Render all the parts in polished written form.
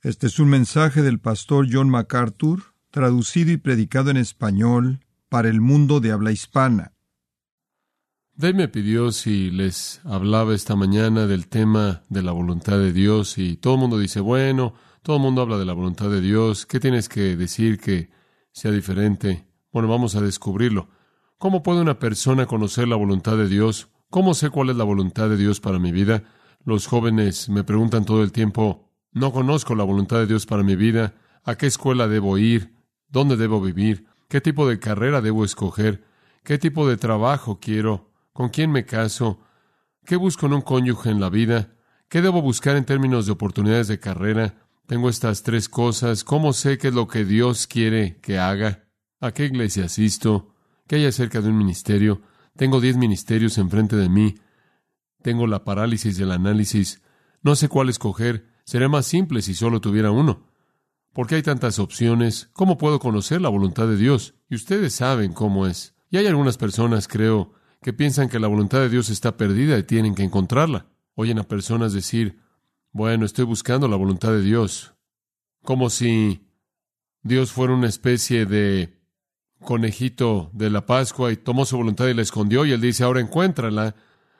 Este es un mensaje del pastor John MacArthur, traducido y predicado en español para el mundo de habla hispana. Dave me pidió si les hablaba esta mañana del tema de la voluntad de Dios y todo el mundo dice, bueno, todo el mundo habla de la voluntad de Dios, ¿qué tienes que decir que sea diferente? Bueno, vamos a descubrirlo. ¿Cómo puede una persona conocer la voluntad de Dios? ¿Cómo sé cuál es la voluntad de Dios para mi vida? Los jóvenes me preguntan todo el tiempo, no conozco la voluntad de Dios para mi vida, ¿a qué escuela debo ir? ¿Dónde debo vivir? ¿Qué tipo de carrera debo escoger? ¿Qué tipo de trabajo quiero? ¿Con quién me caso? ¿Qué busco en un cónyuge en la vida? ¿Qué debo buscar en términos de oportunidades de carrera? Tengo estas 3 cosas. ¿Cómo sé qué es lo que Dios quiere que haga? ¿A qué iglesia asisto? ¿Qué hay acerca de un ministerio? Tengo 10 ministerios enfrente de mí. Tengo la parálisis del análisis. No sé cuál escoger. Sería más simple si solo tuviera uno. ¿Por qué hay tantas opciones? ¿Cómo puedo conocer la voluntad de Dios? Y ustedes saben cómo es. Y hay algunas personas, creo, que piensan que la voluntad de Dios está perdida y tienen que encontrarla. Oyen a personas decir, bueno, estoy buscando la voluntad de Dios. Como si Dios fuera una especie de conejito de la Pascua y tomó su voluntad y la escondió y Él dice, ahora encuéntrala.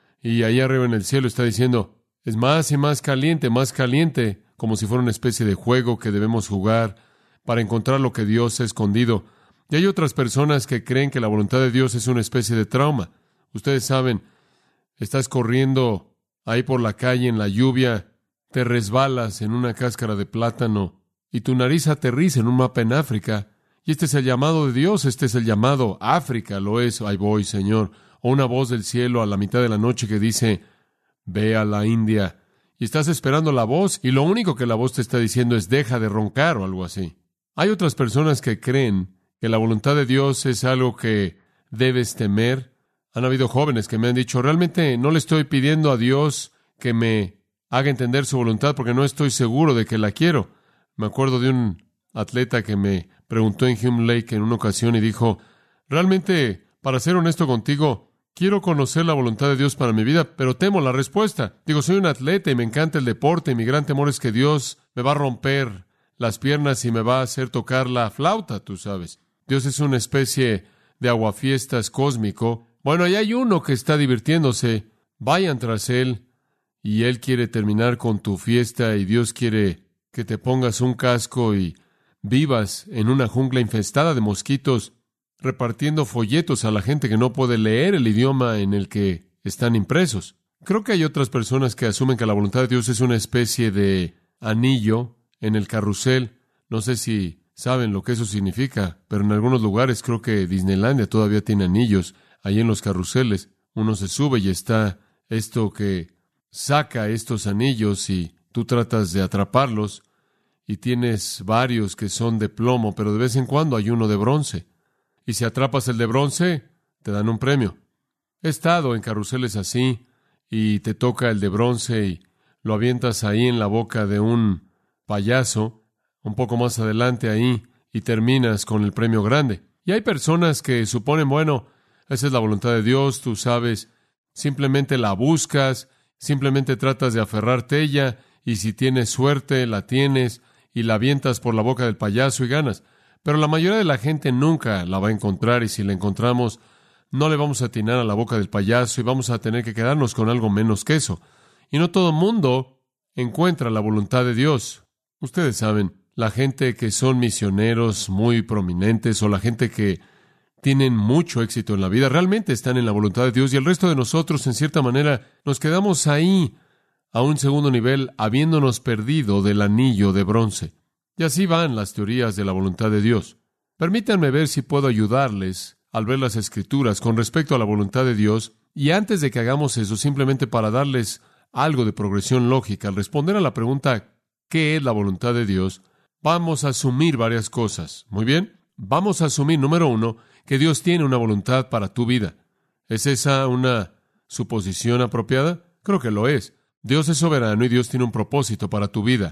Y ahí arriba en el cielo está diciendo, es más y más caliente, como si fuera una especie de juego que debemos jugar para encontrar lo que Dios ha escondido. Y hay otras personas que creen que la voluntad de Dios es una especie de trauma. Ustedes saben, estás corriendo ahí por la calle en la lluvia, te resbalas en una cáscara de plátano y tu nariz aterriza en un mapa en África. Y este es el llamado de Dios, este es el llamado. África lo es, ahí voy, Señor. O una voz del cielo a la mitad de la noche que dice, ve a la India. Y estás esperando la voz y lo único que la voz te está diciendo es deja de roncar o algo así. Hay otras personas que creen que la voluntad de Dios es algo que debes temer. Han habido jóvenes que me han dicho, realmente no le estoy pidiendo a Dios que me haga entender su voluntad porque no estoy seguro de que la quiero. Me acuerdo de un atleta que me preguntó en Hume Lake en una ocasión y dijo, realmente, para ser honesto contigo, quiero conocer la voluntad de Dios para mi vida, pero temo la respuesta. Digo, soy un atleta y me encanta el deporte y mi gran temor es que Dios me va a romper las piernas y me va a hacer tocar la flauta, tú sabes. Dios es una especie de aguafiestas cósmico. Bueno, ahí hay uno que está divirtiéndose. Vayan tras él y él quiere terminar con tu fiesta y Dios quiere que te pongas un casco y vivas en una jungla infestada de mosquitos repartiendo folletos a la gente que no puede leer el idioma en el que están impresos. Creo que hay otras personas que asumen que la voluntad de Dios es una especie de anillo en el carrusel. No sé si saben lo que eso significa, pero en algunos lugares creo que Disneylandia todavía tiene anillos ahí en los carruseles. Uno se sube y está esto que saca estos anillos y tú tratas de atraparlos y tienes varios que son de plomo, pero de vez en cuando hay uno de bronce. Y si atrapas el de bronce, te dan un premio. He estado en carruseles así y te toca el de bronce y lo avientas ahí en la boca de un payaso, un poco más adelante ahí, y terminas con el premio grande. Y hay personas que suponen, bueno, esa es la voluntad de Dios, tú sabes, simplemente la buscas, simplemente tratas de aferrarte a ella, y si tienes suerte, la tienes, y la avientas por la boca del payaso y ganas. Pero la mayoría de la gente nunca la va a encontrar, y si la encontramos, no le vamos a atinar a la boca del payaso, y vamos a tener que quedarnos con algo menos que eso. Y no todo el mundo encuentra la voluntad de Dios. Ustedes saben, la gente que son misioneros muy prominentes, o la gente que tienen mucho éxito en la vida, realmente están en la voluntad de Dios, y el resto de nosotros, en cierta manera, nos quedamos ahí, a un segundo nivel, habiéndonos perdido del anillo de bronce. Y así van las teorías de la voluntad de Dios. Permítanme ver si puedo ayudarles al ver las Escrituras con respecto a la voluntad de Dios, y antes de que hagamos eso, simplemente para darles algo de progresión lógica, al responder a la pregunta, ¿qué es la voluntad de Dios?, vamos a asumir varias cosas. Muy bien, vamos a asumir, número 1, que Dios tiene una voluntad para tu vida. ¿Es esa una suposición apropiada? Creo que lo es. Dios es soberano y Dios tiene un propósito para tu vida.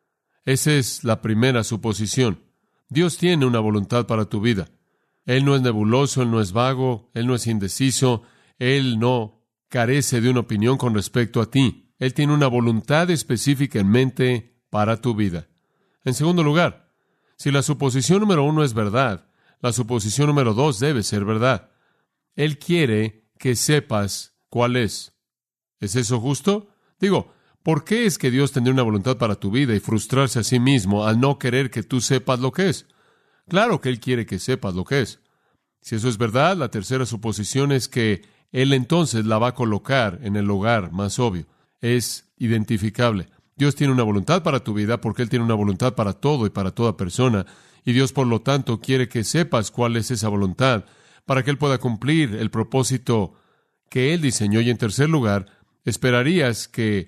Esa es la primera suposición. Dios tiene una voluntad para tu vida. Él no es nebuloso, Él no es vago, Él no es indeciso, Él no carece de una opinión con respecto a ti. Él tiene una voluntad específica en mente para tu vida. En segundo lugar, si la suposición número 1 es verdad, la suposición número 2 debe ser verdad. Él quiere que sepas cuál es. ¿Es eso justo? Digo, ¿por qué es que Dios tendría una voluntad para tu vida y frustrarse a sí mismo al no querer que tú sepas lo que es? Claro que Él quiere que sepas lo que es. Si eso es verdad, la tercera suposición es que Él entonces la va a colocar en el lugar más obvio. Es identificable. Dios tiene una voluntad para tu vida porque Él tiene una voluntad para todo y para toda persona. Y Dios, por lo tanto, quiere que sepas cuál es esa voluntad para que Él pueda cumplir el propósito que Él diseñó. Y en tercer lugar, esperarías que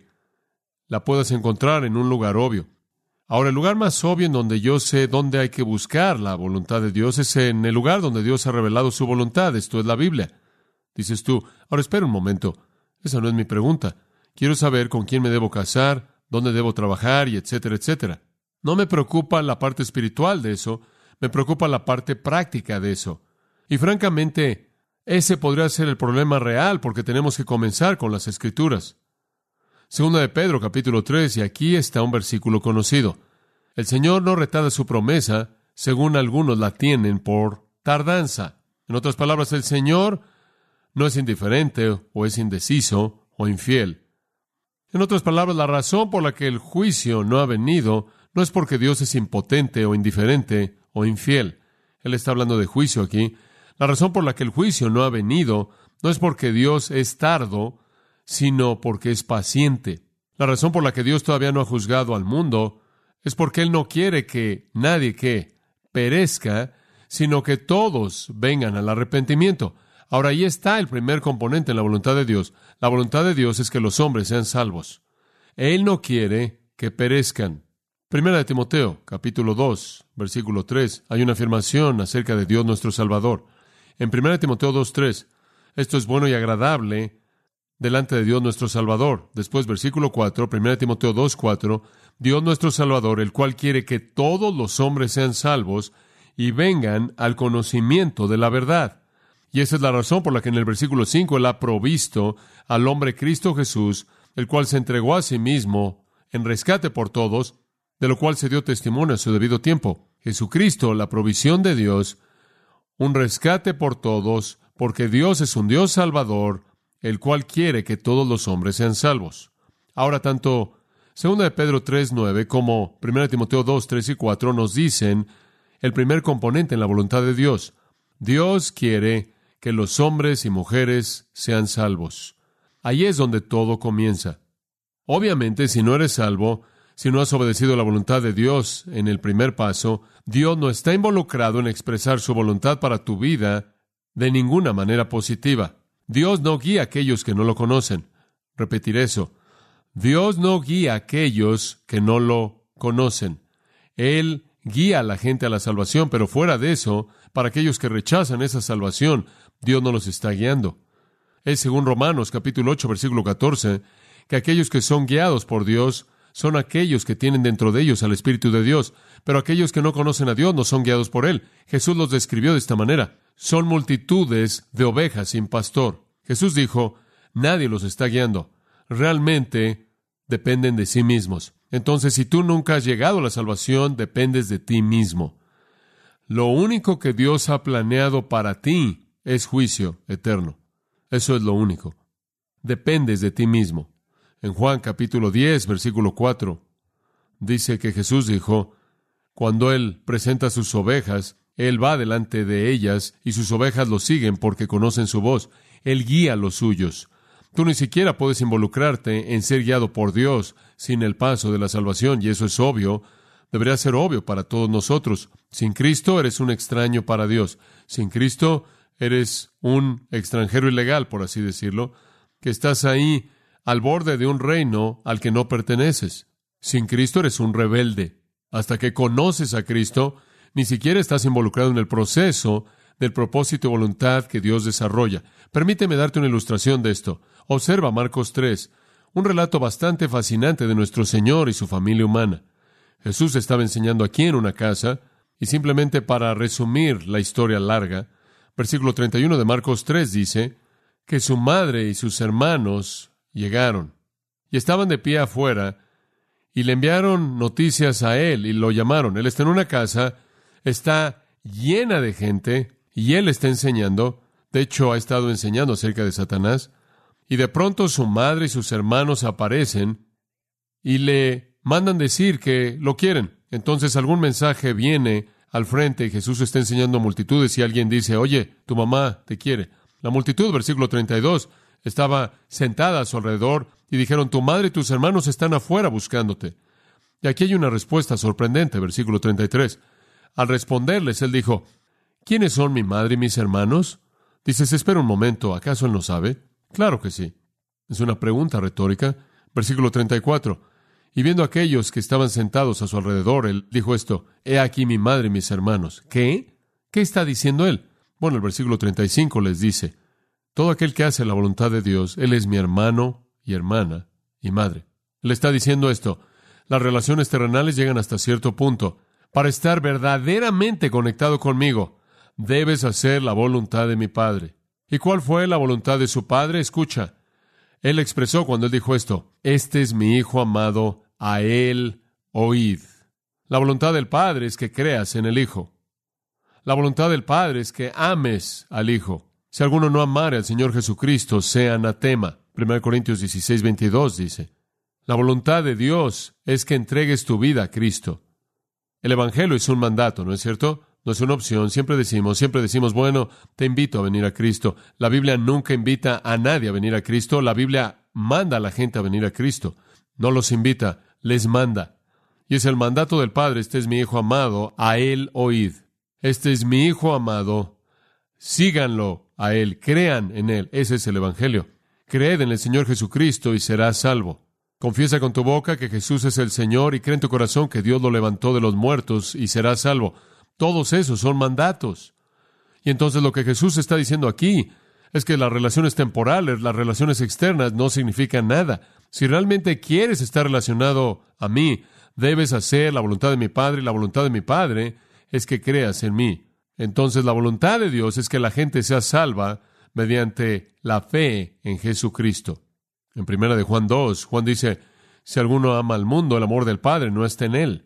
la puedas encontrar en un lugar obvio. Ahora, el lugar más obvio en donde yo sé dónde hay que buscar la voluntad de Dios es en el lugar donde Dios ha revelado su voluntad. Esto es la Biblia. Dices tú, ahora espera un momento. Esa no es mi pregunta. Quiero saber con quién me debo casar, dónde debo trabajar y etcétera, etcétera. No me preocupa la parte espiritual de eso, me preocupa la parte práctica de eso. Y francamente, ese podría ser el problema real porque tenemos que comenzar con las Escrituras. Segunda de Pedro, capítulo 3, y aquí está un versículo conocido. El Señor no retarda su promesa, según algunos la tienen por tardanza. En otras palabras, el Señor no es indiferente o es indeciso o infiel. En otras palabras, la razón por la que el juicio no ha venido no es porque Dios es impotente o indiferente o infiel. Él está hablando de juicio aquí. La razón por la que el juicio no ha venido no es porque Dios es tardo, sino porque es paciente. La razón por la que Dios todavía no ha juzgado al mundo es porque Él no quiere que nadie que perezca, sino que todos vengan al arrepentimiento. Ahora, ahí está el primer componente en la voluntad de Dios. La voluntad de Dios es que los hombres sean salvos. Él no quiere que perezcan. Primera de Timoteo, capítulo 2, versículo 3, hay una afirmación acerca de Dios nuestro Salvador. En Primera de Timoteo 2:3, esto es bueno y agradable delante de Dios nuestro Salvador. Después, versículo 4, 1 Timoteo 2:4, Dios nuestro Salvador, el cual quiere que todos los hombres sean salvos y vengan al conocimiento de la verdad. Y esa es la razón por la que en el versículo 5 Él ha provisto al hombre Cristo Jesús, el cual se entregó a sí mismo en rescate por todos, de lo cual se dio testimonio a su debido tiempo. Jesucristo, la provisión de Dios, un rescate por todos, porque Dios es un Dios salvador, el cual quiere que todos los hombres sean salvos. Ahora, tanto 2 de Pedro 3:9 como 1 Timoteo 2:3 y 4 nos dicen el primer componente en la voluntad de Dios. Dios quiere que los hombres y mujeres sean salvos. Ahí es donde todo comienza. Obviamente, si no eres salvo, si no has obedecido la voluntad de Dios en el primer paso, Dios no está involucrado en expresar su voluntad para tu vida de ninguna manera positiva. Dios no guía a aquellos que no lo conocen. Repetiré eso. Dios no guía a aquellos que no lo conocen. Él guía a la gente a la salvación, pero fuera de eso, para aquellos que rechazan esa salvación, Dios no los está guiando. Es según Romanos capítulo 8, versículo 14, que aquellos que son guiados por Dios son aquellos que tienen dentro de ellos al Espíritu de Dios, pero aquellos que no conocen a Dios no son guiados por Él. Jesús los describió de esta manera. Son multitudes de ovejas sin pastor. Jesús dijo, nadie los está guiando. Realmente dependen de sí mismos. Entonces, si tú nunca has llegado a la salvación, dependes de ti mismo. Lo único que Dios ha planeado para ti es juicio eterno. Eso es lo único. Dependes de ti mismo. En Juan capítulo 10, versículo 4, dice que Jesús dijo, cuando Él presenta sus ovejas, Él va delante de ellas y sus ovejas lo siguen porque conocen su voz. Él guía a los suyos. Tú ni siquiera puedes involucrarte en ser guiado por Dios sin el paso de la salvación, y eso es obvio. Debería ser obvio para todos nosotros. Sin Cristo eres un extraño para Dios. Sin Cristo eres un extranjero ilegal, por así decirlo, que estás ahí al borde de un reino al que no perteneces. Sin Cristo eres un rebelde. Hasta que conoces a Cristo, ni siquiera estás involucrado en el proceso del propósito y voluntad que Dios desarrolla. Permíteme darte una ilustración de esto. Observa Marcos 3, un relato bastante fascinante de nuestro Señor y su familia humana. Jesús estaba enseñando aquí en una casa, y simplemente para resumir la historia larga, versículo 31 de Marcos 3 dice que su madre y sus hermanos llegaron y estaban de pie afuera y le enviaron noticias a él y lo llamaron. Él está en una casa, está llena de gente y él está enseñando. De hecho, ha estado enseñando acerca de Satanás. Y de pronto su madre y sus hermanos aparecen y le mandan decir que lo quieren. Entonces algún mensaje viene al frente y Jesús está enseñando a multitudes y alguien dice, oye, tu mamá te quiere. La multitud, versículo 32, estaba sentada a su alrededor y dijeron, tu madre y tus hermanos están afuera buscándote. Y aquí hay una respuesta sorprendente, versículo 33. Al responderles, él dijo, ¿quiénes son mi madre y mis hermanos? Dices, espera un momento, ¿acaso él no sabe? Claro que sí. Es una pregunta retórica. Versículo 34. Y viendo a aquellos que estaban sentados a su alrededor, él dijo esto, he aquí mi madre y mis hermanos. ¿Qué? ¿Qué está diciendo él? Bueno, el versículo 35 les dice, todo aquel que hace la voluntad de Dios, él es mi hermano y hermana y madre. Él está diciendo esto, las relaciones terrenales llegan hasta cierto punto. Para estar verdaderamente conectado conmigo, debes hacer la voluntad de mi Padre. ¿Y cuál fue la voluntad de su Padre? Escucha, él expresó cuando él dijo esto, este es mi Hijo amado, a él oíd. La voluntad del Padre es que creas en el Hijo. La voluntad del Padre es que ames al Hijo. Si alguno no amare al Señor Jesucristo, sea anatema. 1 Corintios 16, 22 dice. La voluntad de Dios es que entregues tu vida a Cristo. El Evangelio es un mandato, ¿no es cierto? No es una opción. Siempre decimos, bueno, te invito a venir a Cristo. La Biblia nunca invita a nadie a venir a Cristo. La Biblia manda a la gente a venir a Cristo. No los invita, les manda. Y es el mandato del Padre, este es mi Hijo amado, a él oíd. Este es mi Hijo amado, síganlo a él, crean en él. Ese es el Evangelio. Creed en el Señor Jesucristo y serás salvo. Confiesa con tu boca que Jesús es el Señor y cree en tu corazón que Dios lo levantó de los muertos y serás salvo. Todos esos son mandatos. Y entonces lo que Jesús está diciendo aquí es que las relaciones temporales, las relaciones externas no significan nada. Si realmente quieres estar relacionado a mí, debes hacer la voluntad de mi Padre, y la voluntad de mi Padre es que creas en mí. Entonces la voluntad de Dios es que la gente sea salva mediante la fe en Jesucristo. En 1 Juan 2, Juan dice, si alguno ama al mundo, el amor del Padre no está en él.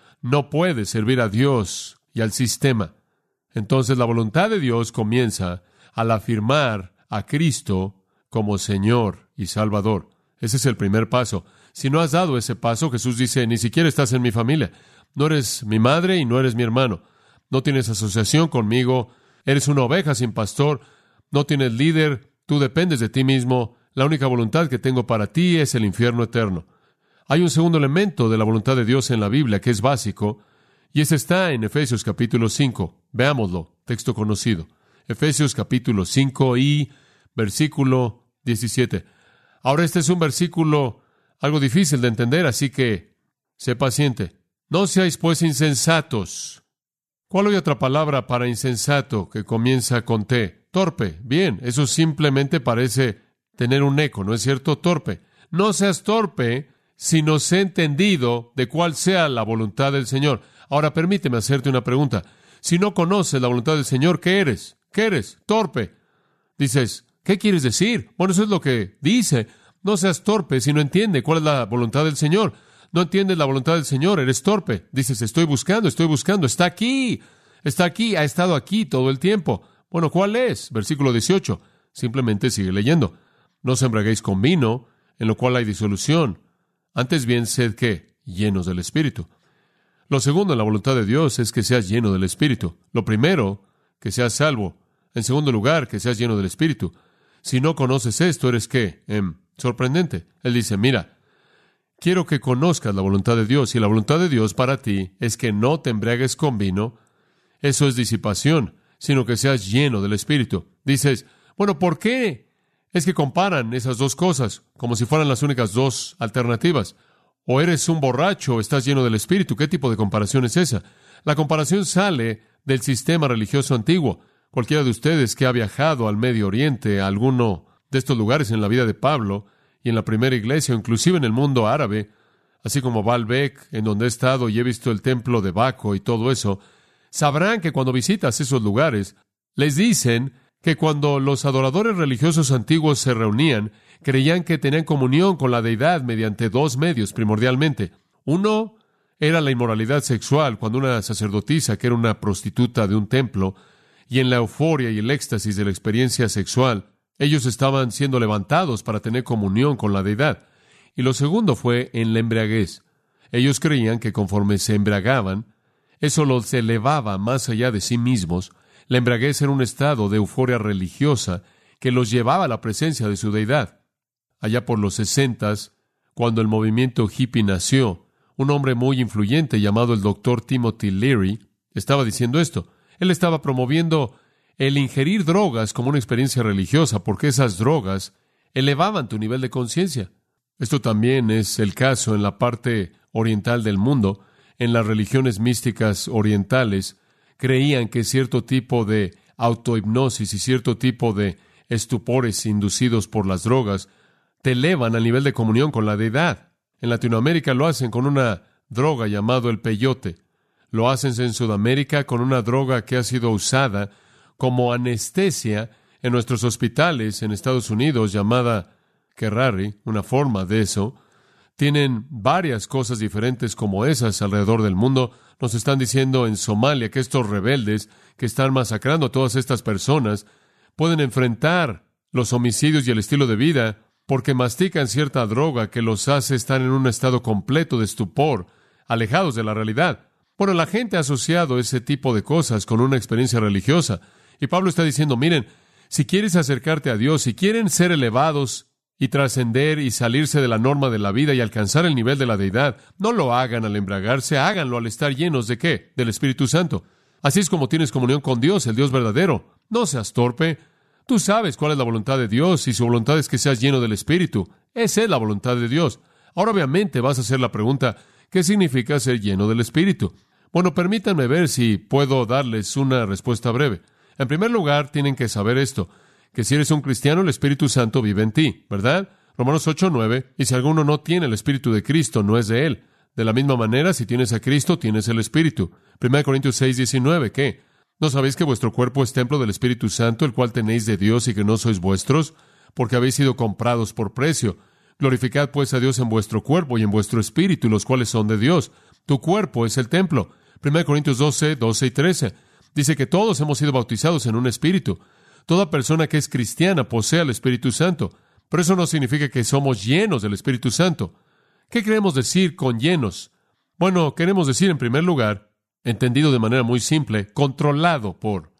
No puede servir a Dios y al sistema. Entonces la voluntad de Dios comienza al afirmar a Cristo como Señor y Salvador. Ese es el primer paso. Si no has dado ese paso, Jesús dice, ni siquiera estás en mi familia. No eres mi madre y no eres mi hermano. No tienes asociación conmigo. Eres una oveja sin pastor. No tienes líder. Tú dependes de ti mismo. La única voluntad que tengo para ti es el infierno eterno. Hay un segundo elemento de la voluntad de Dios en la Biblia que es básico, y ese está en Efesios capítulo 5. Veámoslo, texto conocido. Efesios capítulo 5 y versículo 17. Ahora este es un versículo algo difícil de entender, así que sé paciente. No seáis pues insensatos. ¿Cuál hay otra palabra para insensato que comienza con T? Torpe. Bien, eso simplemente parece tener un eco, ¿no es cierto? Torpe. No seas torpe, sino sé entendido de cuál sea la voluntad del Señor. Ahora permíteme hacerte una pregunta. Si no conoces la voluntad del Señor, ¿qué eres? ¿Qué eres? Torpe. Dices, ¿qué quieres decir? Bueno, eso es lo que dice. No seas torpe si no entiende cuál es la voluntad del Señor. No entiendes la voluntad del Señor, eres torpe. Dices, estoy buscando, está aquí, ha estado aquí todo el tiempo. Bueno, ¿cuál es? Versículo 18. Simplemente sigue leyendo. No os embriaguéis con vino, en lo cual hay disolución. Antes bien, sed, ¿qué? Llenos del Espíritu. Lo segundo en la voluntad de Dios es que seas lleno del Espíritu. Lo primero, que seas salvo. En segundo lugar, que seas lleno del Espíritu. Si no conoces esto, ¿eres qué? Sorprendente. Él dice, mira, quiero que conozcas la voluntad de Dios, y la voluntad de Dios para ti es que no te embriagues con vino. Eso es disipación, sino que seas lleno del Espíritu. Dices, bueno, ¿por qué? Es que comparan esas dos cosas como si fueran las únicas dos alternativas. O eres un borracho o estás lleno del Espíritu. ¿Qué tipo de comparación es esa? La comparación sale del sistema religioso antiguo. Cualquiera de ustedes que ha viajado al Medio Oriente, a alguno de estos lugares en la vida de Pablo y en la primera iglesia, o inclusive en el mundo árabe, así como Baalbek, en donde he estado y he visto el templo de Baco y todo eso, sabrán que cuando visitas esos lugares, les dicen que cuando los adoradores religiosos antiguos se reunían, creían que tenían comunión con la deidad mediante dos medios primordialmente. Uno era la inmoralidad sexual, cuando una sacerdotisa, que era una prostituta de un templo, y en la euforia y el éxtasis de la experiencia sexual, ellos estaban siendo levantados para tener comunión con la deidad. Y lo segundo fue en la embriaguez. Ellos creían que conforme se embriagaban, eso los elevaba más allá de sí mismos. La embriaguez era un estado de euforia religiosa que los llevaba a la presencia de su deidad. Allá por los 60, cuando el movimiento hippie nació, un hombre muy influyente llamado el Dr. Timothy Leary estaba diciendo esto. Él estaba promoviendo el ingerir drogas como una experiencia religiosa, porque esas drogas elevaban tu nivel de conciencia. Esto también es el caso en la parte oriental del mundo. En las religiones místicas orientales, creían que cierto tipo de autohipnosis y cierto tipo de estupores inducidos por las drogas te elevan al nivel de comunión con la deidad. En Latinoamérica lo hacen con una droga llamada el peyote. Lo hacen en Sudamérica con una droga que ha sido usada como anestesia en nuestros hospitales en Estados Unidos, llamada Kerrari, una forma de eso. Tienen varias cosas diferentes como esas alrededor del mundo. Nos están diciendo en Somalia que estos rebeldes que están masacrando a todas estas personas pueden enfrentar los homicidios y el estilo de vida porque mastican cierta droga que los hace estar en un estado completo de estupor, alejados de la realidad. Bueno, la gente ha asociado ese tipo de cosas con una experiencia religiosa. Y Pablo está diciendo, miren, si quieres acercarte a Dios, si quieren ser elevados y trascender y salirse de la norma de la vida y alcanzar el nivel de la deidad, no lo hagan al embriagarse, háganlo al estar llenos ¿de qué? Del Espíritu Santo. Así es como tienes comunión con Dios, el Dios verdadero. No seas torpe. Tú sabes cuál es la voluntad de Dios y su voluntad es que seas lleno del Espíritu. Esa es la voluntad de Dios. Ahora obviamente vas a hacer la pregunta, ¿qué significa ser lleno del Espíritu? Bueno, permítanme ver si puedo darles una respuesta breve. En primer lugar, tienen que saber esto, que si eres un cristiano, el Espíritu Santo vive en ti, ¿verdad? Romanos 8:9, y si alguno no tiene el Espíritu de Cristo, no es de él. De la misma manera, si tienes a Cristo, tienes el Espíritu. 1 Corintios 6:19, ¿qué? ¿No sabéis que vuestro cuerpo es templo del Espíritu Santo, el cual tenéis de Dios y que no sois vuestros? Porque habéis sido comprados por precio. Glorificad pues a Dios en vuestro cuerpo y en vuestro espíritu, los cuales son de Dios. Tu cuerpo es el templo. 1 Corintios 12 y 13. Dice que todos hemos sido bautizados en un espíritu. Toda persona que es cristiana posee al Espíritu Santo. Pero eso no significa que somos llenos del Espíritu Santo. ¿Qué queremos decir con llenos? Bueno, queremos decir, en primer lugar, entendido de manera muy simple, controlado por.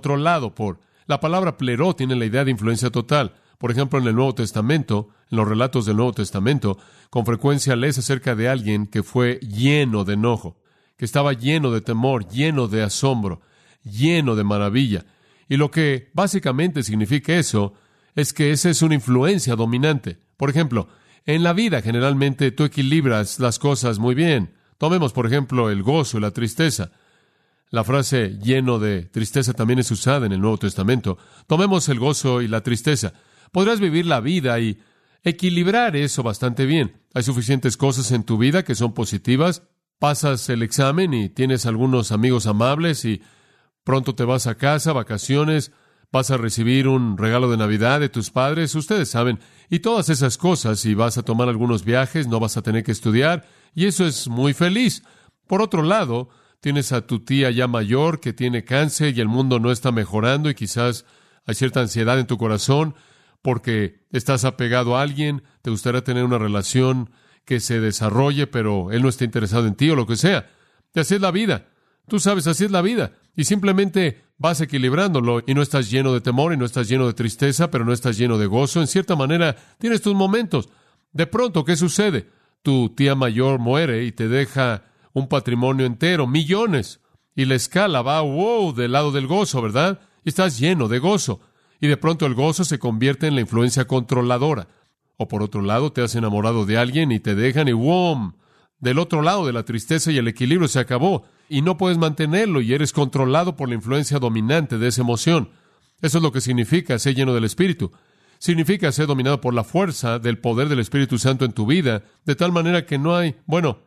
La palabra pleró tiene la idea de influencia total. Por ejemplo, en el Nuevo Testamento, en los relatos del Nuevo Testamento, con frecuencia lees acerca de alguien que fue lleno de enojo, que estaba lleno de temor, lleno de asombro, lleno de maravilla. Y lo que básicamente significa eso es que esa es una influencia dominante. Por ejemplo, en la vida generalmente tú equilibras las cosas muy bien. Tomemos, por ejemplo, el gozo y la tristeza. La frase lleno de tristeza también es usada en el Nuevo Testamento. Tomemos el gozo y la tristeza. Podrás vivir la vida y equilibrar eso bastante bien. Hay suficientes cosas en tu vida que son positivas. Pasas el examen y tienes algunos amigos amables y pronto te vas a casa, vacaciones, vas a recibir un regalo de Navidad de tus padres, ustedes saben, y todas esas cosas, y vas a tomar algunos viajes, no vas a tener que estudiar, y eso es muy feliz. Por otro lado, tienes a tu tía ya mayor que tiene cáncer y el mundo no está mejorando y quizás hay cierta ansiedad en tu corazón porque estás apegado a alguien, te gustaría tener una relación que se desarrolle, pero él no está interesado en ti o lo que sea. Y así es la vida. Tú sabes, así es la vida. Y simplemente vas equilibrándolo y no estás lleno de temor y no estás lleno de tristeza, pero no estás lleno de gozo. En cierta manera, tienes tus momentos. De pronto, ¿qué sucede? Tu tía mayor muere y te deja un patrimonio entero, millones. Y la escala va, wow, del lado del gozo, ¿verdad? Y estás lleno de gozo. Y de pronto el gozo se convierte en la influencia controladora. O por otro lado, te has enamorado de alguien y te dejan y ¡wom! Del otro lado de la tristeza y el equilibrio se acabó. Y no puedes mantenerlo y eres controlado por la influencia dominante de esa emoción. Eso es lo que significa ser lleno del Espíritu. Significa ser dominado por la fuerza del poder del Espíritu Santo en tu vida, de tal manera que no hay,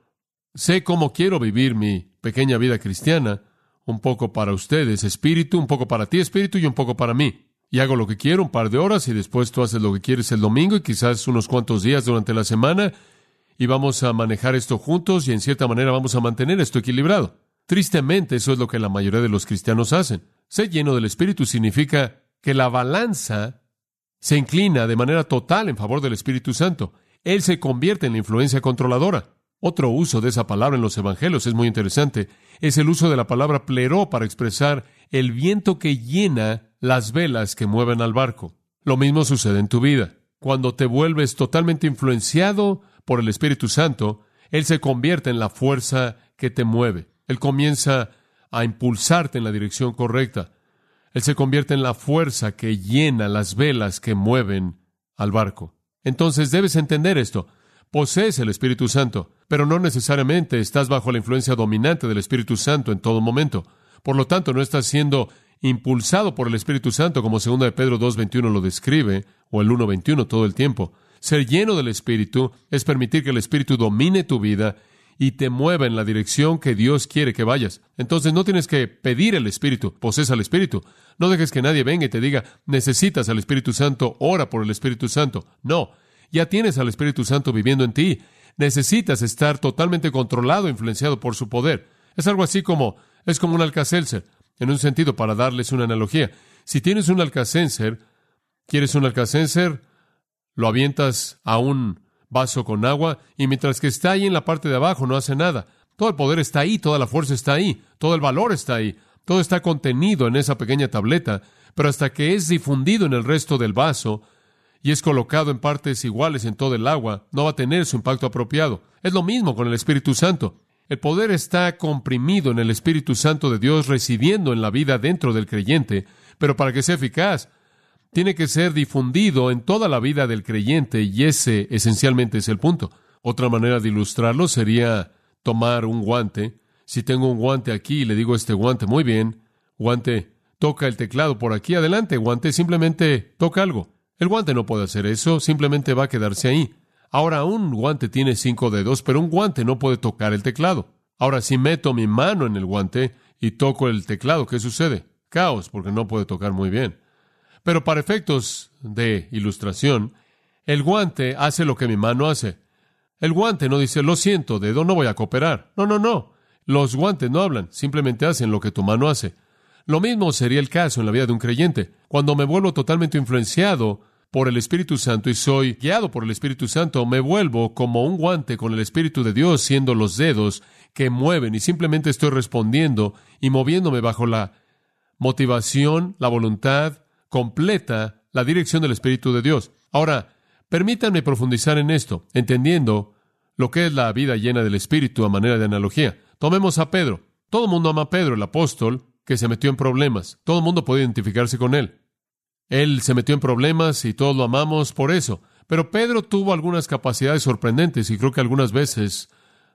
sé cómo quiero vivir mi pequeña vida cristiana, un poco para ustedes, Espíritu, un poco para ti, Espíritu, y un poco para mí. Y hago lo que quiero un par de horas y después tú haces lo que quieres el domingo y quizás unos cuantos días durante la semana y vamos a manejar esto juntos y en cierta manera vamos a mantener esto equilibrado. Tristemente, eso es lo que la mayoría de los cristianos hacen. Ser lleno del Espíritu significa que la balanza se inclina de manera total en favor del Espíritu Santo. Él se convierte en la influencia controladora. Otro uso de esa palabra en los evangelios es muy interesante. Es el uso de la palabra pleró para expresar el viento que llena las velas que mueven al barco. Lo mismo sucede en tu vida. Cuando te vuelves totalmente influenciado por el Espíritu Santo, Él se convierte en la fuerza que te mueve. Él comienza a impulsarte en la dirección correcta. Él se convierte en la fuerza que llena las velas que mueven al barco. Entonces debes entender esto. Posees el Espíritu Santo, pero no necesariamente estás bajo la influencia dominante del Espíritu Santo en todo momento. Por lo tanto, no estás siendo impulsado por el Espíritu Santo, como 2 de Pedro 2:21 lo describe, o el 1:21 todo el tiempo. Ser lleno del Espíritu es permitir que el Espíritu domine tu vida y te mueva en la dirección que Dios quiere que vayas. Entonces no tienes que pedir el Espíritu, posees al Espíritu. No dejes que nadie venga y te diga, necesitas al Espíritu Santo, ora por el Espíritu Santo. No, ya tienes al Espíritu Santo viviendo en ti. Necesitas estar totalmente controlado e influenciado por su poder. Es algo así como, es como un Alka-Seltzer, en un sentido, para darles una analogía. Si tienes un Alka-Seltzer, ¿quieres un Alka-Seltzer? Lo avientas a un vaso con agua y mientras que está ahí en la parte de abajo no hace nada. Todo el poder está ahí, toda la fuerza está ahí, todo el valor está ahí, todo está contenido en esa pequeña tableta, pero hasta que es difundido en el resto del vaso y es colocado en partes iguales en todo el agua, no va a tener su impacto apropiado. Es lo mismo con el Espíritu Santo. El poder está comprimido en el Espíritu Santo de Dios residiendo en la vida dentro del creyente, pero para que sea eficaz, tiene que ser difundido en toda la vida del creyente y ese esencialmente es el punto. Otra manera de ilustrarlo sería tomar un guante. Si tengo un guante aquí y le digo a este guante, muy bien, guante, toca el teclado por aquí, adelante, guante, simplemente toca algo. El guante no puede hacer eso, simplemente va a quedarse ahí. Ahora, un guante tiene 5 dedos, pero un guante no puede tocar el teclado. Ahora, si meto mi mano en el guante y toco el teclado, ¿qué sucede? Caos, porque no puede tocar muy bien. Pero para efectos de ilustración, el guante hace lo que mi mano hace. El guante no dice, lo siento, dedo, no voy a cooperar. No. Los guantes no hablan, simplemente hacen lo que tu mano hace. Lo mismo sería el caso en la vida de un creyente. Cuando me vuelvo totalmente influenciado por el Espíritu Santo y soy guiado por el Espíritu Santo, me vuelvo como un guante con el Espíritu de Dios, siendo los dedos que mueven y simplemente estoy respondiendo y moviéndome bajo la motivación, la voluntad completa, la dirección del Espíritu de Dios. Ahora, permítanme profundizar en esto, entendiendo lo que es la vida llena del Espíritu a manera de analogía. Tomemos a Pedro. Todo el mundo ama a Pedro, el apóstol, que se metió en problemas. Todo el mundo puede identificarse con él. Él se metió en problemas y todos lo amamos por eso. Pero Pedro tuvo algunas capacidades sorprendentes y creo que algunas veces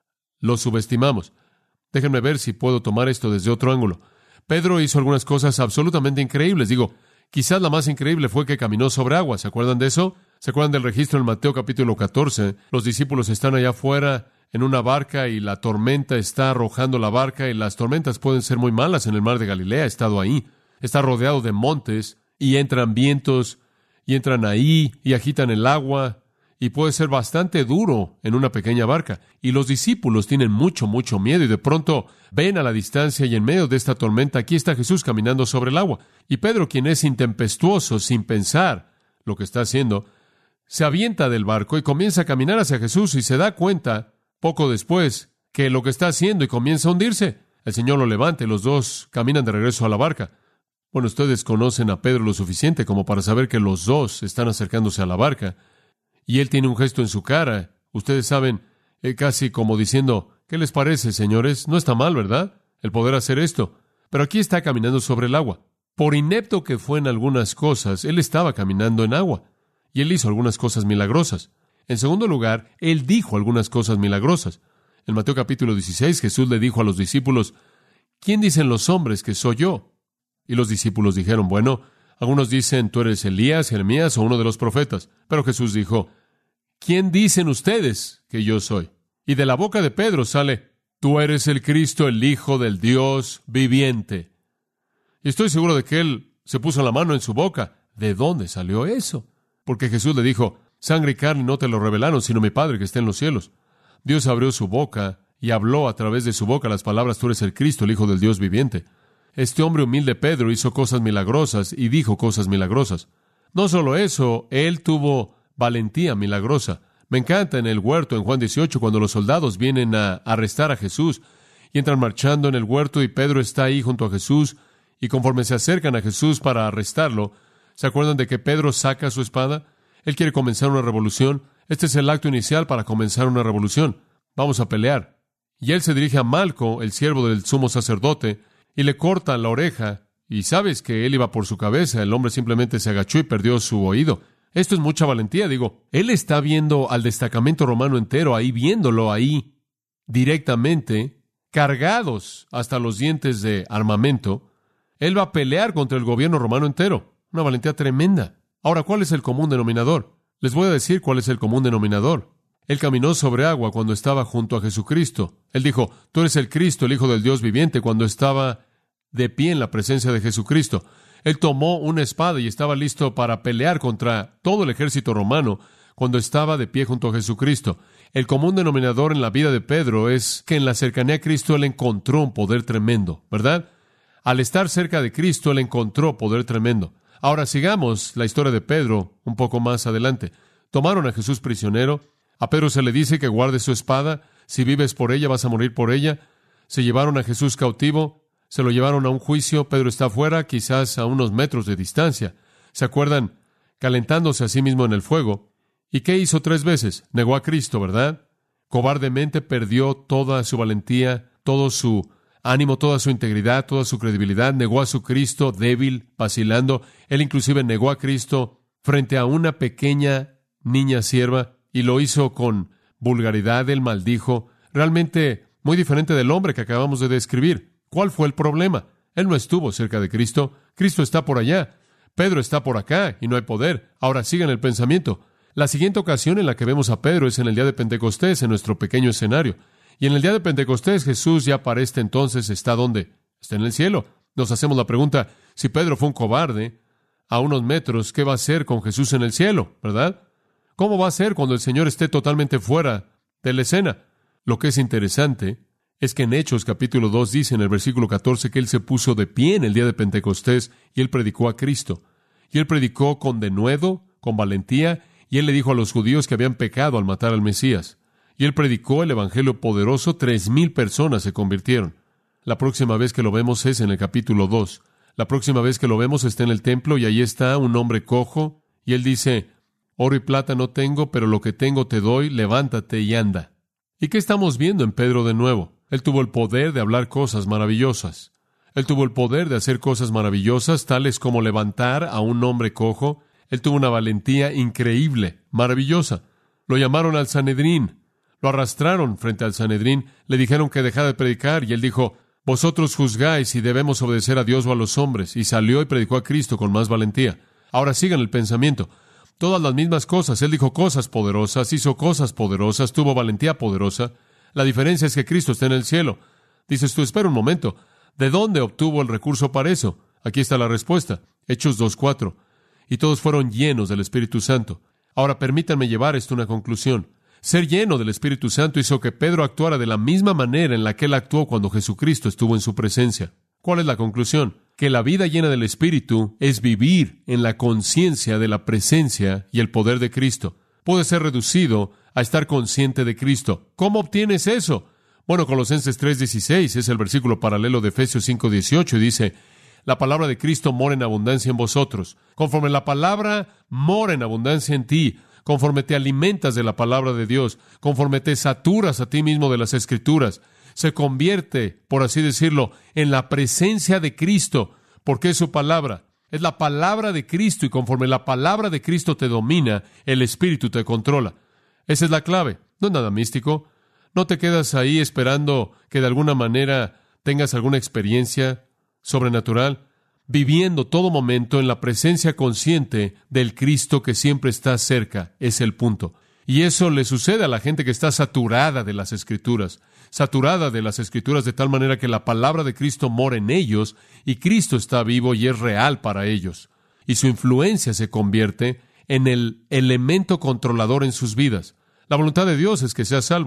lo subestimamos. Déjenme ver si puedo tomar esto desde otro ángulo. Pedro hizo algunas cosas absolutamente increíbles. Quizás la más increíble fue que caminó sobre agua. ¿Se acuerdan de eso? ¿Se acuerdan del registro en Mateo capítulo 14? Los discípulos están allá afuera en una barca y la tormenta está arrojando la barca y las tormentas pueden ser muy malas en el mar de Galilea. He estado ahí. Está rodeado de montes y entran vientos y entran ahí y agitan el agua y puede ser bastante duro en una pequeña barca. Y los discípulos tienen mucho miedo y de pronto ven a la distancia y en medio de esta tormenta aquí está Jesús caminando sobre el agua. Y Pedro, quien es intempestuoso sin pensar lo que está haciendo, se avienta del barco y comienza a caminar hacia Jesús y se da cuenta poco después que lo que está haciendo y comienza a hundirse. El Señor lo levanta y los dos caminan de regreso a la barca. Bueno, ustedes conocen a Pedro lo suficiente como para saber que los dos están acercándose a la barca y él tiene un gesto en su cara. Ustedes saben, casi como diciendo, ¿qué les parece, señores? No está mal, ¿verdad? El poder hacer esto. Pero aquí está caminando sobre el agua. Por inepto que fue en algunas cosas, él estaba caminando en agua y él hizo algunas cosas milagrosas. En segundo lugar, él dijo algunas cosas milagrosas. En Mateo capítulo 16, Jesús le dijo a los discípulos, ¿quién dicen los hombres que soy yo? Y los discípulos dijeron, bueno, algunos dicen, tú eres Elías, Jeremías o uno de los profetas. Pero Jesús dijo, ¿quién dicen ustedes que yo soy? Y de la boca de Pedro sale, tú eres el Cristo, el Hijo del Dios viviente. Y estoy seguro de que él se puso la mano en su boca. ¿De dónde salió eso? Porque Jesús le dijo, sangre y carne no te lo revelaron, sino mi Padre que está en los cielos. Dios abrió su boca y habló a través de su boca las palabras: tú eres el Cristo, el Hijo del Dios viviente. Este hombre humilde, Pedro, hizo cosas milagrosas y dijo cosas milagrosas. No solo eso, él tuvo valentía milagrosa. Me encanta en el huerto, en Juan 18, cuando los soldados vienen a arrestar a Jesús y entran marchando en el huerto y Pedro está ahí junto a Jesús, y conforme se acercan a Jesús para arrestarlo, ¿se acuerdan de que Pedro saca su espada? Él quiere comenzar una revolución. Este es el acto inicial para comenzar una revolución. Vamos a pelear. Y él se dirige a Malco, el siervo del sumo sacerdote, y le corta la oreja. Y sabes que él iba por su cabeza. El hombre simplemente se agachó y perdió su oído. Esto es mucha valentía, digo. Él está viendo al destacamento romano entero ahí, viéndolo ahí directamente, cargados hasta los dientes de armamento. Él va a pelear contra el gobierno romano entero. Una valentía tremenda. Ahora, ¿cuál es el común denominador? Les voy a decir cuál es el común denominador. Él caminó sobre agua cuando estaba junto a Jesucristo. Él dijo: tú eres el Cristo, el Hijo del Dios viviente, cuando estaba de pie en la presencia de Jesucristo. Él tomó una espada y estaba listo para pelear contra todo el ejército romano cuando estaba de pie junto a Jesucristo. El común denominador en la vida de Pedro es que en la cercanía a Cristo él encontró un poder tremendo, ¿verdad? Al estar cerca de Cristo él encontró poder tremendo. Ahora sigamos la historia de Pedro un poco más adelante. Tomaron a Jesús prisionero. A Pedro se le dice que guarde su espada. Si vives por ella, vas a morir por ella. Se llevaron a Jesús cautivo. Se lo llevaron a un juicio. Pedro está afuera, quizás a unos metros de distancia. ¿Se acuerdan? Calentándose a sí mismo en el fuego. ¿Y qué hizo 3 veces? Negó a Cristo, ¿verdad? Cobardemente perdió toda su valentía, todo su ánimo, toda su integridad, toda su credibilidad. Negó a su Cristo débil, vacilando. Él inclusive negó a Cristo frente a una pequeña niña sierva y lo hizo con vulgaridad. Él maldijo. Realmente muy diferente del hombre que acabamos de describir. ¿Cuál fue el problema? Él no estuvo cerca de Cristo. Cristo está por allá. Pedro está por acá y no hay poder. Ahora sigan el pensamiento. La siguiente ocasión en la que vemos a Pedro es en el día de Pentecostés, en nuestro pequeño escenario. Y en el día de Pentecostés, Jesús ya para este entonces está ¿dónde? Está en el cielo. Nos hacemos la pregunta: si Pedro fue un cobarde a unos metros, ¿qué va a hacer con Jesús en el cielo? ¿Verdad? ¿Cómo va a ser cuando el Señor esté totalmente fuera de la escena? Lo que es interesante es que en Hechos capítulo 2 dice en el versículo 14 que Él se puso de pie en el día de Pentecostés y Él predicó a Cristo. Y Él predicó con denuedo, con valentía, y Él le dijo a los judíos que habían pecado al matar al Mesías. Y Él predicó el evangelio poderoso. 3,000 personas se convirtieron. La próxima vez que lo vemos es en el capítulo 2. La próxima vez que lo vemos está en el templo y ahí está un hombre cojo y Él dice: oro y plata no tengo, pero lo que tengo te doy, levántate y anda. ¿Y qué estamos viendo en Pedro de nuevo? Él tuvo el poder de hablar cosas maravillosas. Él tuvo el poder de hacer cosas maravillosas, tales como levantar a un hombre cojo. Él tuvo una valentía increíble, maravillosa. Lo llamaron al Sanedrín. Lo arrastraron frente al Sanedrín. Le dijeron que dejara de predicar y él dijo: vosotros juzgáis si debemos obedecer a Dios o a los hombres. Y salió y predicó a Cristo con más valentía. Ahora sigan el pensamiento. Todas las mismas cosas. Él dijo cosas poderosas, hizo cosas poderosas, tuvo valentía poderosa. La diferencia es que Cristo está en el cielo. Dices tú: espera un momento. ¿De dónde obtuvo el recurso para eso? Aquí está la respuesta. Hechos 2:4. Y todos fueron llenos del Espíritu Santo. Ahora permítanme llevar esto a una conclusión. Ser lleno del Espíritu Santo hizo que Pedro actuara de la misma manera en la que él actuó cuando Jesucristo estuvo en su presencia. ¿Cuál es la conclusión? Que la vida llena del Espíritu es vivir en la conciencia de la presencia y el poder de Cristo. Puede ser reducido a estar consciente de Cristo. ¿Cómo obtienes eso? Bueno, Colosenses 3:16 es el versículo paralelo de Efesios 5:18 y dice: la palabra de Cristo mora en abundancia en vosotros. Conforme la palabra mora en abundancia en ti, conforme te alimentas de la palabra de Dios, conforme te saturas a ti mismo de las Escrituras, se convierte, por así decirlo, en la presencia de Cristo, porque es su palabra. Es la palabra de Cristo y conforme la palabra de Cristo te domina, el Espíritu te controla. Esa es la clave. No es nada místico. No te quedas ahí esperando que de alguna manera tengas alguna experiencia sobrenatural, viviendo todo momento en la presencia consciente del Cristo que siempre está cerca. Es el punto. Y eso le sucede a la gente que está saturada de las Escrituras, saturada de las Escrituras de tal manera que la palabra de Cristo mora en ellos y Cristo está vivo y es real para ellos. Y su influencia se convierte en el elemento controlador en sus vidas. La voluntad de Dios es que seas salvo.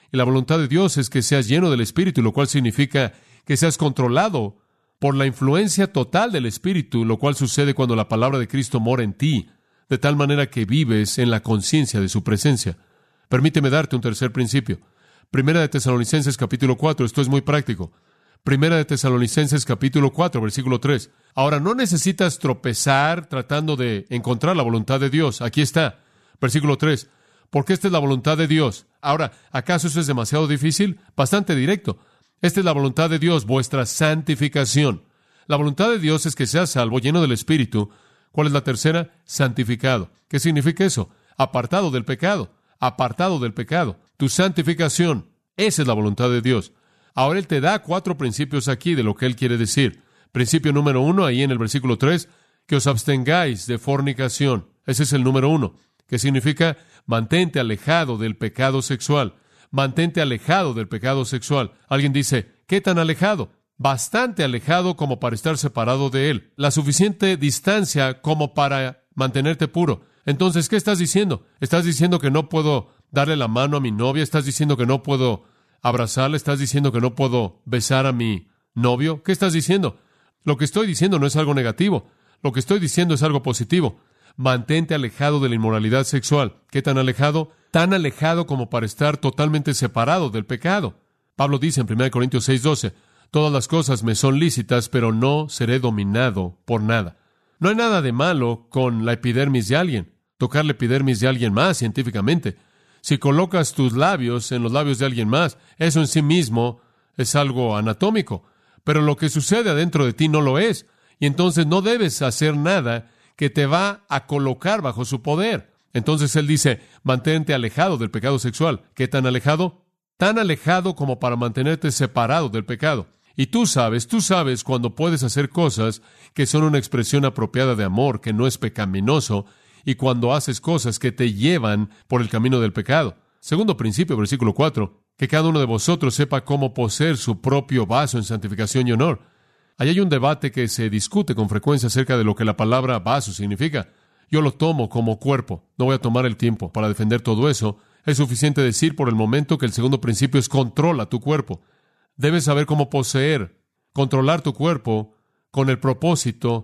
Y la voluntad de Dios es que seas lleno del Espíritu, lo cual significa que seas controlado por la influencia total del Espíritu, lo cual sucede cuando la palabra de Cristo mora en ti, de tal manera que vives en la conciencia de su presencia. Permíteme darte un tercer principio. Primera de Tesalonicenses capítulo 4, esto es muy práctico. Primera de Tesalonicenses capítulo 4, versículo 3. Ahora, no necesitas tropezar tratando de encontrar la voluntad de Dios. Aquí está, versículo 3. Porque esta es la voluntad de Dios. Ahora, ¿acaso eso es demasiado difícil? Bastante directo. Esta es la voluntad de Dios, vuestra santificación. La voluntad de Dios es que seas salvo, lleno del Espíritu. ¿Cuál es la tercera? Santificado. ¿Qué significa eso? Apartado del pecado. Apartado del pecado. Tu santificación. Esa es la voluntad de Dios. Ahora Él te da 4 principios aquí de lo que Él quiere decir. Principio número 1, ahí en el versículo 3, que os abstengáis de fornicación. Ese es el número 1, que significa mantente alejado del pecado sexual. Mantente alejado del pecado sexual. Alguien dice, ¿qué tan alejado? Bastante alejado como para estar separado de Él. La suficiente distancia como para mantenerte puro. Entonces, ¿qué estás diciendo? ¿Estás diciendo que no puedo darle la mano a mi novia? ¿Estás diciendo que no puedo abrazarla? ¿Estás diciendo que no puedo besar a mi novio? ¿Qué estás diciendo? Lo que estoy diciendo no es algo negativo. Lo que estoy diciendo es algo positivo. Mantente alejado de la inmoralidad sexual. ¿Qué tan alejado? Tan alejado como para estar totalmente separado del pecado. Pablo dice en 1 Corintios 6:12, todas las cosas me son lícitas, pero no seré dominado por nada. No hay nada de malo con la epidermis de alguien, tocar la epidermis de alguien más científicamente. Si colocas tus labios en los labios de alguien más, eso en sí mismo es algo anatómico. Pero lo que sucede adentro de ti no lo es. Y entonces no debes hacer nada que te va a colocar bajo su poder. Entonces él dice, mantente alejado del pecado sexual. ¿Qué tan alejado? Tan alejado como para mantenerte separado del pecado. Y tú sabes cuando puedes hacer cosas que son una expresión apropiada de amor, que no es pecaminoso, y cuando haces cosas que te llevan por el camino del pecado. Segundo principio, versículo 4, que cada uno de vosotros sepa cómo poseer su propio vaso en santificación y honor. Ahí hay un debate que se discute con frecuencia acerca de lo que la palabra vaso significa. Yo lo tomo como cuerpo. No voy a tomar el tiempo para defender todo eso. Es suficiente decir por el momento que el segundo principio es controla tu cuerpo. Debes saber cómo controlar tu cuerpo con el propósito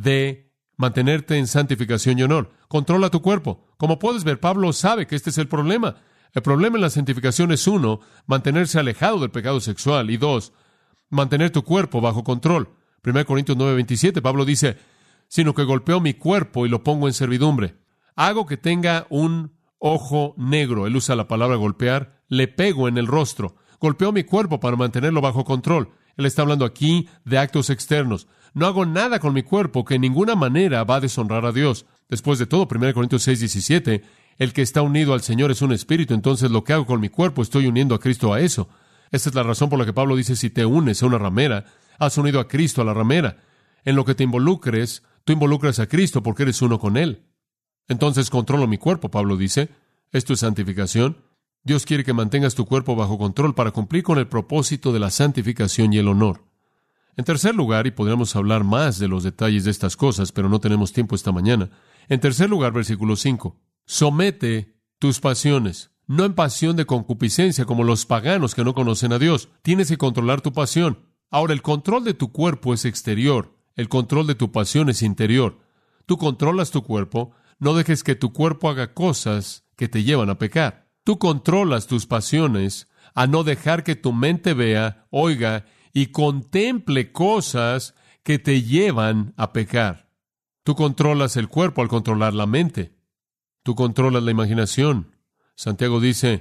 de mantenerte en santificación y honor. Controla tu cuerpo. Como puedes ver, Pablo sabe que este es el problema. El problema en la santificación es 1, mantenerse alejado del pecado sexual, y 2, mantener tu cuerpo bajo control. 1 Corintios 9:27, Pablo dice, sino que golpeo mi cuerpo y lo pongo en servidumbre. Hago que tenga un ojo negro. Él usa la palabra golpear. Le pego en el rostro. Golpeo mi cuerpo para mantenerlo bajo control. Él está hablando aquí de actos externos. No hago nada con mi cuerpo que en ninguna manera va a deshonrar a Dios. Después de todo, 1 Corintios 6:17, el que está unido al Señor es un espíritu, entonces lo que hago con mi cuerpo estoy uniendo a Cristo a eso. Esta es la razón por la que Pablo dice, si te unes a una ramera, has unido a Cristo a la ramera. En lo que te involucres, tú involucras a Cristo porque eres uno con Él. Entonces controlo mi cuerpo, Pablo dice. Esto es santificación. Dios quiere que mantengas tu cuerpo bajo control para cumplir con el propósito de la santificación y el honor. En tercer lugar, y podríamos hablar más de los detalles de estas cosas, pero no tenemos tiempo esta mañana. En tercer lugar, versículo 5. Somete tus pasiones, no en pasión de concupiscencia como los paganos que no conocen a Dios. Tienes que controlar tu pasión. Ahora, el control de tu cuerpo es exterior. El control de tu pasión es interior. Tú controlas tu cuerpo. No dejes que tu cuerpo haga cosas que te llevan a pecar. Tú controlas tus pasiones a no dejar que tu mente vea, oiga y contemple cosas que te llevan a pecar. Tú controlas el cuerpo al controlar la mente. Tú controlas la imaginación. Santiago dice,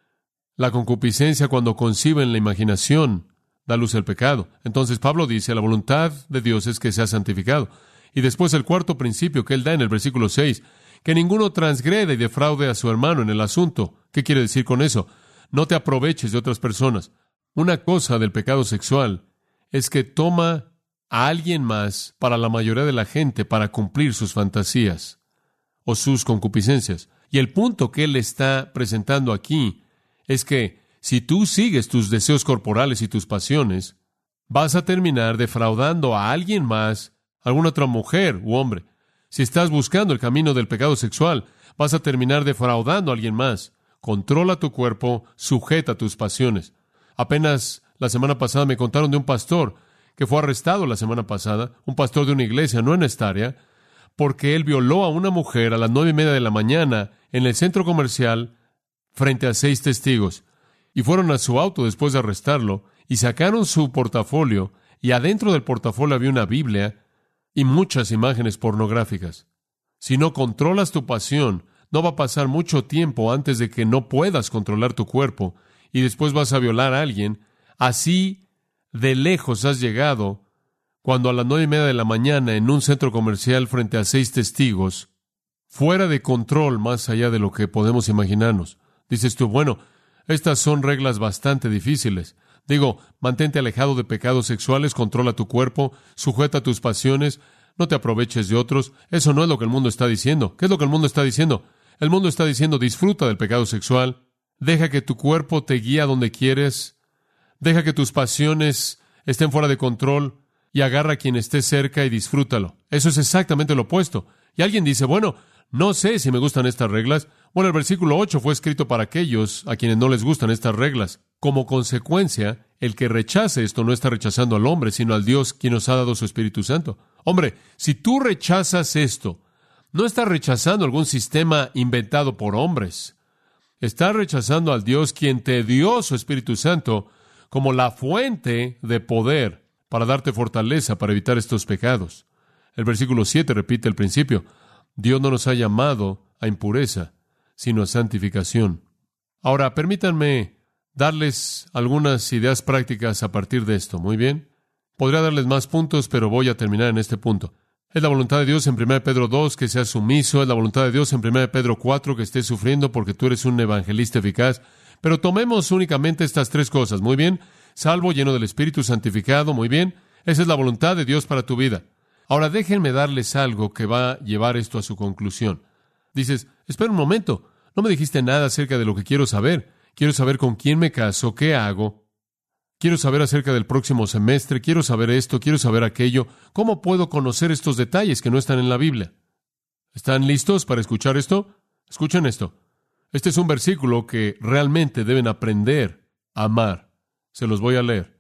la concupiscencia cuando concibe en la imaginación da luz al pecado. Entonces Pablo dice, la voluntad de Dios es que sea santificado. Y después el cuarto principio que él da en el versículo 6, que ninguno transgreda y defraude a su hermano en el asunto. ¿Qué quiere decir con eso? No te aproveches de otras personas. Una cosa del pecado sexual es que toma a alguien más para la mayoría de la gente para cumplir sus fantasías o sus concupiscencias. Y el punto que él está presentando aquí es que si tú sigues tus deseos corporales y tus pasiones, vas a terminar defraudando a alguien más, alguna otra mujer u hombre. Si estás buscando el camino del pecado sexual, vas a terminar defraudando a alguien más, controla tu cuerpo, sujeta tus pasiones. Apenas la semana pasada me contaron de un pastor que fue arrestado la semana pasada, un pastor de una iglesia, no en esta área, porque él violó a una mujer a las 9:30 de la mañana en el centro comercial frente a 6 testigos. Y fueron a su auto después de arrestarlo y sacaron su portafolio, y adentro del portafolio había una Biblia y muchas imágenes pornográficas. Si no controlas tu pasión, no va a pasar mucho tiempo antes de que no puedas controlar tu cuerpo y después vas a violar a alguien. Así de lejos has llegado cuando a las 9:30 de la mañana en un centro comercial frente a 6 testigos, fuera de control más allá de lo que podemos imaginarnos. Dices tú, bueno, estas son reglas bastante difíciles. Digo, mantente alejado de pecados sexuales, controla tu cuerpo, sujeta tus pasiones, no te aproveches de otros. Eso no es lo que el mundo está diciendo. ¿Qué es lo que el mundo está diciendo? El mundo está diciendo, disfruta del pecado sexual, deja que tu cuerpo te guíe a donde quieres, deja que tus pasiones estén fuera de control y agarra a quien esté cerca y disfrútalo. Eso es exactamente lo opuesto. Y alguien dice, bueno, no sé si me gustan estas reglas. Bueno, el versículo 8 fue escrito para aquellos a quienes no les gustan estas reglas. Como consecuencia, el que rechace esto no está rechazando al hombre, sino al Dios quien nos ha dado su Espíritu Santo. Hombre, si tú rechazas esto, no estás rechazando algún sistema inventado por hombres. Estás rechazando al Dios quien te dio su Espíritu Santo como la fuente de poder para darte fortaleza para evitar estos pecados. El versículo 7 repite el principio. Dios no nos ha llamado a impureza, sino a santificación. Ahora, permítanme darles algunas ideas prácticas a partir de esto. Muy bien. Podría darles más puntos, pero voy a terminar en este punto. Es la voluntad de Dios en 1 Pedro 2 que seas sumiso. Es la voluntad de Dios en 1 Pedro 4 que estés sufriendo porque tú eres un evangelista eficaz. Pero tomemos únicamente estas 3 cosas. Muy bien. Salvo, lleno del Espíritu, santificado. Muy bien. Esa es la voluntad de Dios para tu vida. Ahora, déjenme darles algo que va a llevar esto a su conclusión. Dices, espera un momento. No me dijiste nada acerca de lo que quiero saber. Quiero saber con quién me caso, qué hago. Quiero saber acerca del próximo semestre, quiero saber esto, quiero saber aquello. ¿Cómo puedo conocer estos detalles que no están en la Biblia? ¿Están listos para escuchar esto? Escuchen esto. Este es un versículo que realmente deben aprender a amar. Se los voy a leer.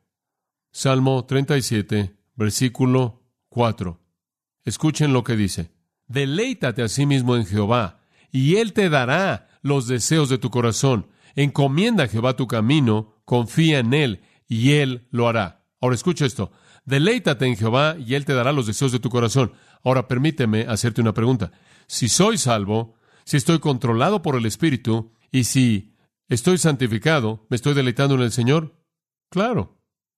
Salmo 37, versículo 4. Escuchen lo que dice. Deleítate a sí mismo en Jehová, y Él te dará los deseos de tu corazón. Encomienda a Jehová tu camino, confía en Él, y Él lo hará. Ahora escucha esto. Deleítate en Jehová, y Él te dará los deseos de tu corazón. Ahora permíteme hacerte una pregunta. Si soy salvo, si estoy controlado por el Espíritu, y si estoy santificado, ¿me estoy deleitando en el Señor? Claro.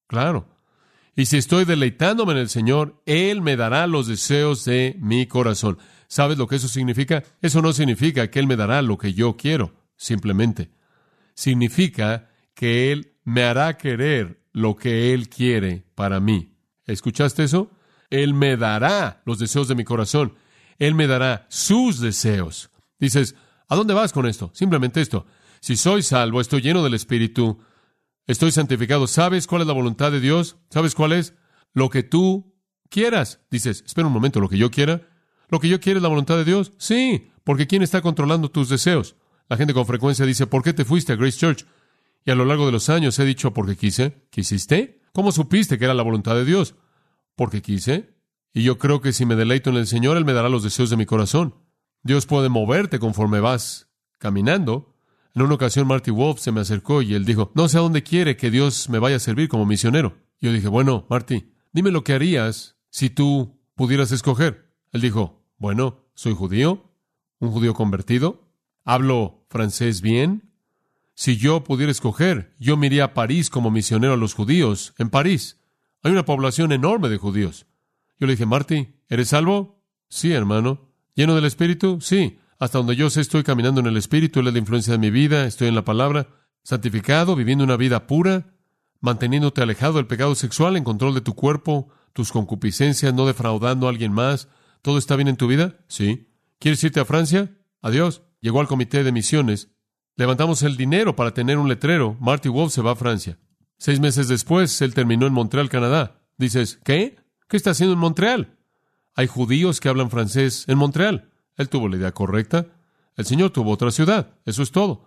Y si estoy deleitándome en el Señor, Él me dará los deseos de mi corazón. ¿Sabes lo que eso significa? Eso no significa que Él me dará lo que yo quiero, simplemente. Significa que Él me hará querer lo que Él quiere para mí. ¿Escuchaste eso? Él me dará los deseos de mi corazón. Él me dará sus deseos. Dices, ¿a dónde vas con esto? Simplemente esto. Si soy salvo, estoy lleno del Espíritu, estoy santificado. ¿Sabes cuál es la voluntad de Dios? ¿Sabes cuál es? Lo que tú quieras. Dices, espera un momento, ¿lo que yo quiera? ¿Lo que yo quiero es la voluntad de Dios? Sí, porque ¿quién está controlando tus deseos? La gente con frecuencia dice, ¿por qué te fuiste a Grace Church? Y a lo largo de los años he dicho, porque quise. ¿Quisiste? ¿Cómo supiste que era la voluntad de Dios? Porque quise. Y yo creo que si me deleito en el Señor, Él me dará los deseos de mi corazón. Dios puede moverte conforme vas caminando. En una ocasión, Marty Wolf se me acercó y él dijo, no sé a dónde quiere que Dios me vaya a servir como misionero. Yo dije, bueno, Marty, dime lo que harías si tú pudieras escoger. Él dijo, bueno, soy judío, un judío convertido, hablo francés bien. Si yo pudiera escoger, yo me iría a París como misionero a los judíos. En París hay una población enorme de judíos. Yo le dije, Marty, ¿eres salvo? Sí, hermano. ¿Lleno del Espíritu? Sí. Hasta donde yo sé, estoy caminando en el Espíritu. Él es la influencia de mi vida. Estoy en la palabra. Santificado, viviendo una vida pura, manteniéndote alejado del pecado sexual, en control de tu cuerpo, tus concupiscencias, no defraudando a alguien más. ¿Todo está bien en tu vida? Sí. ¿Quieres irte a Francia? Adiós. Llegó al comité de misiones. Levantamos el dinero para tener un letrero. Marty Wolf se va a Francia. 6 meses después, él terminó en Montreal, Canadá. Dices, ¿qué? ¿Qué está haciendo en Montreal? Hay judíos que hablan francés en Montreal. Él tuvo la idea correcta. El Señor tuvo otra ciudad. Eso es todo.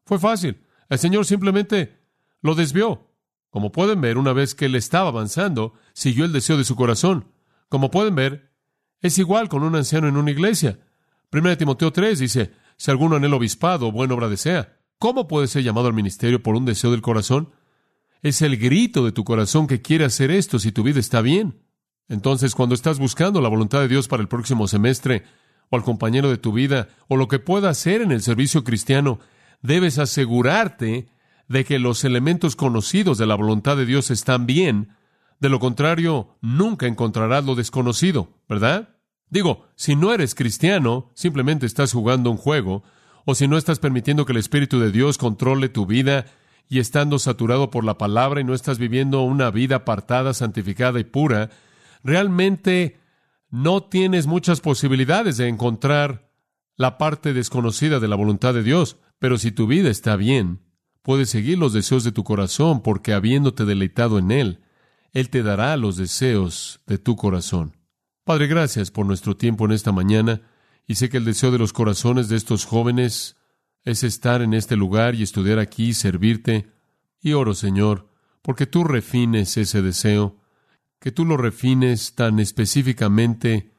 Fue fácil. El Señor simplemente lo desvió. Como pueden ver, una vez que él estaba avanzando, siguió el deseo de su corazón. Como pueden ver, es igual con un anciano en una iglesia. 1 Timoteo 3 dice, si alguno anhela obispado o buena obra desea, ¿cómo puede ser llamado al ministerio por un deseo del corazón? Es el grito de tu corazón que quiere hacer esto si tu vida está bien. Entonces, cuando estás buscando la voluntad de Dios para el próximo semestre, o al compañero de tu vida, o lo que pueda hacer en el servicio cristiano, debes asegurarte de que los elementos conocidos de la voluntad de Dios están bien. De lo contrario, nunca encontrarás lo desconocido, ¿verdad? Digo, si no eres cristiano, simplemente estás jugando un juego, o si no estás permitiendo que el Espíritu de Dios controle tu vida y estando saturado por la palabra y no estás viviendo una vida apartada, santificada y pura, realmente no tienes muchas posibilidades de encontrar la parte desconocida de la voluntad de Dios. Pero si tu vida está bien, puedes seguir los deseos de tu corazón, porque habiéndote deleitado en Él, Él te dará los deseos de tu corazón. Padre, gracias por nuestro tiempo en esta mañana, y sé que el deseo de los corazones de estos jóvenes es estar en este lugar y estudiar aquí, servirte. Y oro, Señor, porque tú refines ese deseo, que tú lo refines tan específicamente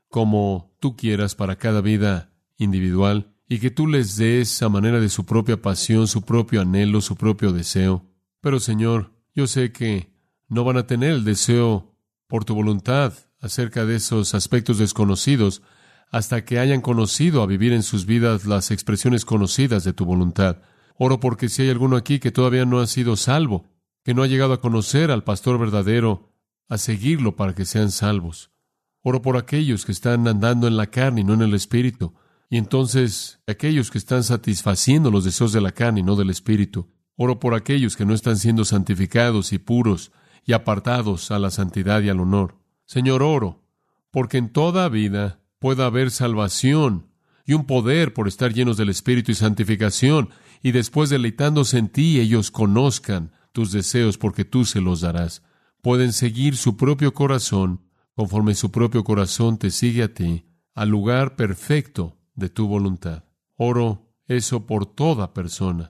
como tú quieras para cada vida individual, y que tú les des a manera de su propia pasión, su propio anhelo, su propio deseo. Pero, Señor, yo sé que no van a tener el deseo por tu voluntad acerca de esos aspectos desconocidos hasta que hayan conocido a vivir en sus vidas las expresiones conocidas de tu voluntad. Oro porque si hay alguno aquí que todavía no ha sido salvo, que no ha llegado a conocer al pastor verdadero, a seguirlo para que sean salvos. Oro por aquellos que están andando en la carne y no en el Espíritu, y entonces aquellos que están satisfaciendo los deseos de la carne y no del Espíritu. Oro por aquellos que no están siendo santificados y puros y apartados a la santidad y al honor. Señor, oro porque en toda vida pueda haber salvación y un poder por estar llenos del Espíritu y santificación, y después deleitándose en ti, ellos conozcan tus deseos porque tú se los darás. Pueden seguir su propio corazón conforme su propio corazón te sigue a ti, al lugar perfecto de tu voluntad. Oro eso por toda persona,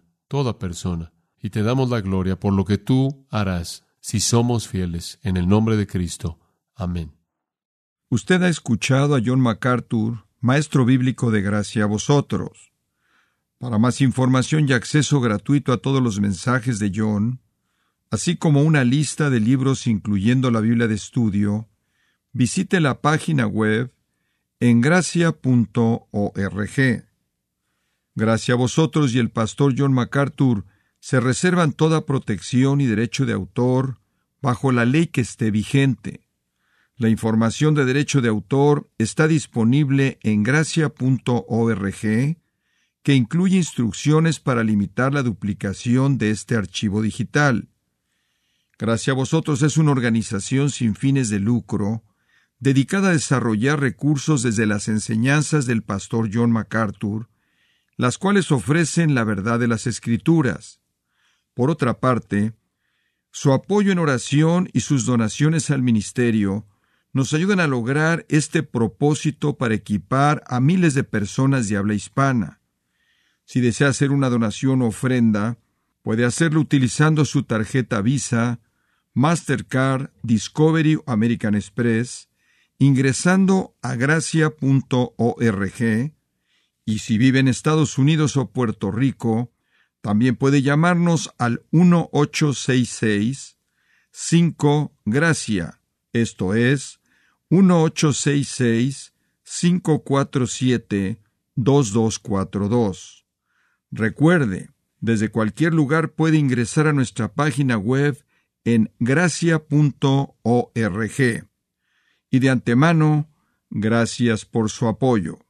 y te damos la gloria por lo que tú harás si somos fieles en el nombre de Cristo. Amén. Usted ha escuchado a John MacArthur, maestro bíblico de Gracia a Vosotros. Para más información y acceso gratuito a todos los mensajes de John, así como una lista de libros incluyendo la Biblia de estudio, visite la página web en gracia.org. Gracia a Vosotros y el pastor John MacArthur se reservan toda protección y derecho de autor bajo la ley que esté vigente. La información de derecho de autor está disponible en gracia.org, que incluye instrucciones para limitar la duplicación de este archivo digital. Gracia a Vosotros es una organización sin fines de lucro, dedicada a desarrollar recursos desde las enseñanzas del pastor John MacArthur, las cuales ofrecen la verdad de las Escrituras. Por otra parte, su apoyo en oración y sus donaciones al ministerio nos ayudan a lograr este propósito para equipar a miles de personas de habla hispana. Si desea hacer una donación o ofrenda, puede hacerlo utilizando su tarjeta Visa, Mastercard, Discovery o American Express, ingresando a gracia.org, y si vive en Estados Unidos o Puerto Rico, también puede llamarnos al 1-866-5-GRACIA, esto es, 1-866-547-2242. Recuerde, desde cualquier lugar puede ingresar a nuestra página web en gracia.org. Y de antemano, gracias por su apoyo.